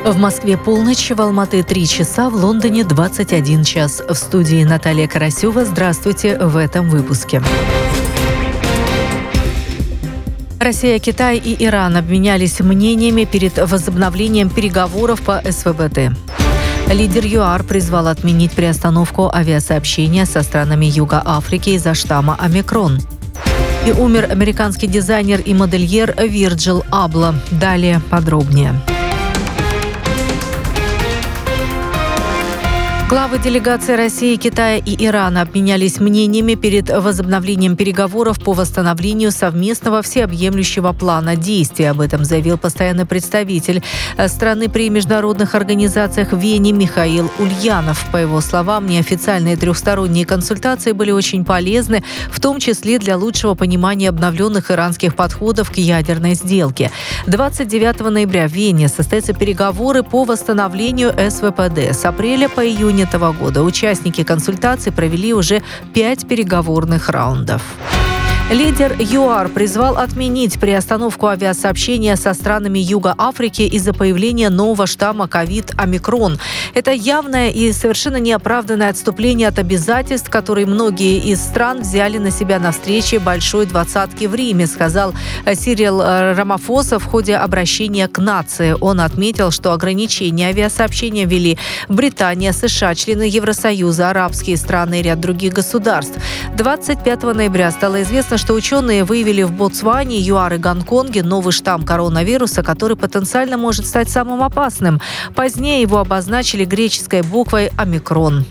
В Москве полночь, в Алматы 3 часа, в Лондоне 21 час. В студии Наталья Карасева. Здравствуйте в этом выпуске. Россия, Китай и Иран обменялись мнениями перед возобновлением переговоров по СВБТ. Лидер ЮАР призвал отменить приостановку авиасообщения со странами Юга Африки из-за штамма «Омикрон». И умер американский дизайнер и модельер Вирджил Аблоh. Далее подробнее. Главы делегаций России, Китая и Ирана обменялись мнениями перед возобновлением переговоров по восстановлению совместного всеобъемлющего плана действий. Об этом заявил постоянный представитель страны при международных организациях в Вене Михаил Ульянов. По его словам, неофициальные трехсторонние консультации были очень полезны, в том числе для лучшего понимания обновленных иранских подходов к ядерной сделке. 29 ноября в Вене состоятся переговоры по восстановлению СВПД. С апреля по июнь этого года участники консультаций провели уже 5 переговорных раундов. Лидер ЮАР призвал отменить приостановку авиасообщения со странами Юга Африки из-за появления нового штамма ковид «Омикрон». Это явное и совершенно неоправданное отступление от обязательств, которые многие из стран взяли на себя на встрече Большой двадцатки в Риме, сказал Сирил Рамафоса в ходе обращения к нации. Он отметил, что ограничения авиасообщения ввели Британия, США, члены Евросоюза, арабские страны и ряд других государств. 25 ноября стало известно, что ученые выявили в Ботсване, ЮАР и Гонконге новый штамм коронавируса, который потенциально может стать самым опасным. Позднее его обозначили греческой буквой «Омикрон».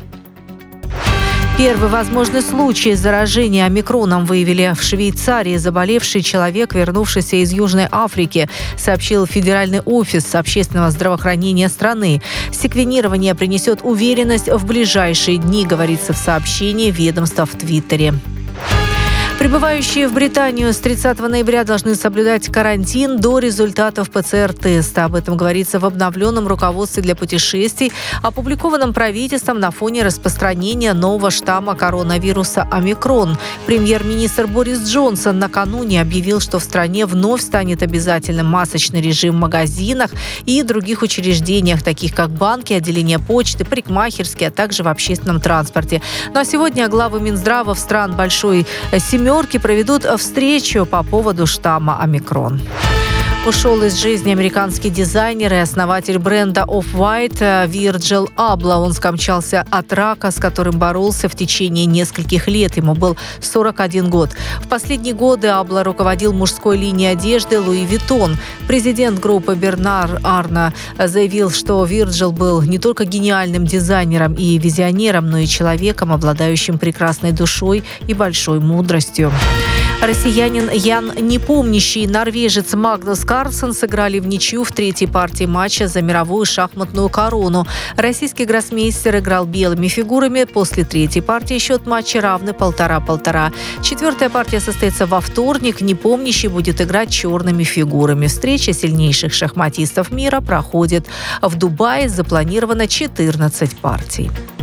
Первый возможный случай заражения омикроном выявили в Швейцарии. Заболевший человек, вернувшийся из Южной Африки, сообщил Федеральный офис общественного здравоохранения страны. Секвенирование принесет уверенность в ближайшие дни, говорится в сообщении ведомства в Твиттере. Прибывающие в Британию с 30 ноября должны соблюдать карантин до результатов ПЦР-теста. Об этом говорится в обновленном руководстве для путешествий, опубликованном правительством на фоне распространения нового штамма коронавируса «Омикрон». Премьер-министр Борис Джонсон накануне объявил, что в стране вновь станет обязательным масочный режим в магазинах и других учреждениях, таких как банки, отделения почты, парикмахерские, а также в общественном транспорте. Ну а сегодня главы Минздравов стран Большой Семерки проведут встречу по поводу штамма «Омикрон». Ушел из жизни американский дизайнер и основатель бренда Off-White Вирджил Аблоh. Он скончался от рака, с которым боролся в течение нескольких лет. Ему был 41 год. В последние годы Аблоh руководил мужской линией одежды Louis Vuitton. Президент группы Бернар Арно заявил, что Вирджил был не только гениальным дизайнером и визионером, но и человеком, обладающим прекрасной душой и большой мудростью. Россиянин Ян Непомнящий и норвежец Магнус Карлсен сыграли в ничью в третьей партии матча за мировую шахматную корону. Российский гроссмейстер играл белыми фигурами. После третьей партии счет матча равный 1,5-1,5. Четвертая партия состоится во вторник. Непомнящий будет играть черными фигурами. Встреча сильнейших шахматистов мира проходит в Дубае. Запланировано 14 партий.